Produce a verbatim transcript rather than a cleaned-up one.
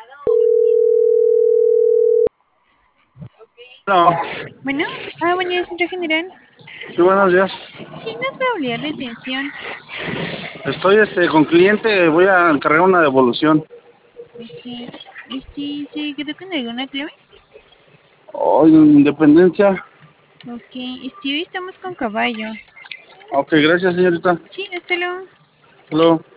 No, Bueno, ah, buen día, centro general. sí, buenos días. Sí, nos probabilidad de atención. Estoy este con cliente, voy a encargar una devolución. Ok, este, ¿se quedó con alguna clave? Oh, Independencia. Ok, este, hoy estamos con caballo. Ok, gracias, señorita. Sí, hasta luego. Hello.